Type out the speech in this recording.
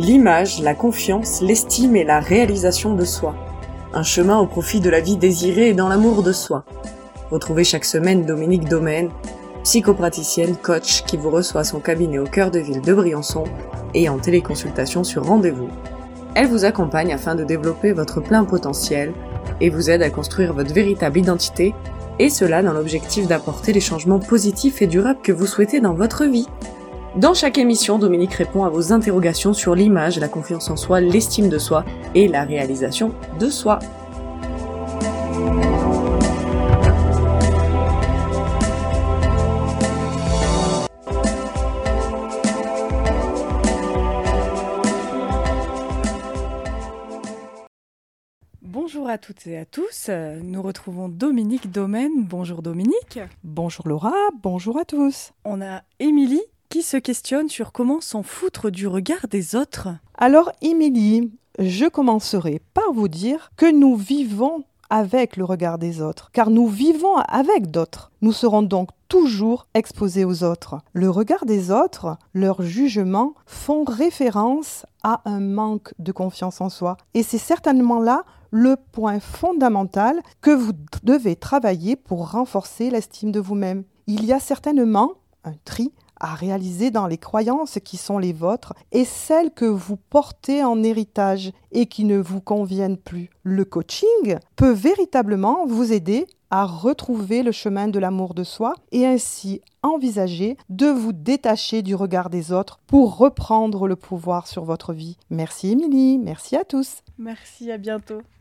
L'image, la confiance, l'estime et la réalisation de soi. Un chemin au profit de la vie désirée et dans l'amour de soi. Retrouvez chaque semaine Dominique Domaine, psychopraticienne, coach qui vous reçoit à son cabinet au cœur de ville de Briançon et en téléconsultation sur rendez-vous. Elle vous accompagne afin de développer votre plein potentiel et vous aide à construire votre véritable identité, et cela dans l'objectif d'apporter les changements positifs et durables que vous souhaitez dans votre vie. Dans chaque émission, Dominique répond à vos interrogations sur l'image, la confiance en soi, l'estime de soi et la réalisation de soi. Bonjour à toutes et à tous, nous retrouvons Dominique Domaine. Bonjour Dominique. Bonjour Laura, bonjour à tous. On a Émilie qui se questionne sur comment s'en foutre du regard des autres. Alors Émilie, je commencerai par vous dire que nous vivons avec le regard des autres, car nous vivons avec d'autres. Nous serons donc toujours exposés aux autres. Le regard des autres, leurs jugements font référence à un manque de confiance en soi. Et c'est certainement là le point fondamental que vous devez travailler pour renforcer l'estime de vous-même. Il y a certainement un tri à réaliser dans les croyances qui sont les vôtres et celles que vous portez en héritage et qui ne vous conviennent plus. Le coaching peut véritablement vous aider à retrouver le chemin de l'amour de soi et ainsi envisager de vous détacher du regard des autres pour reprendre le pouvoir sur votre vie. Merci Émilie, merci à tous. Merci, à bientôt.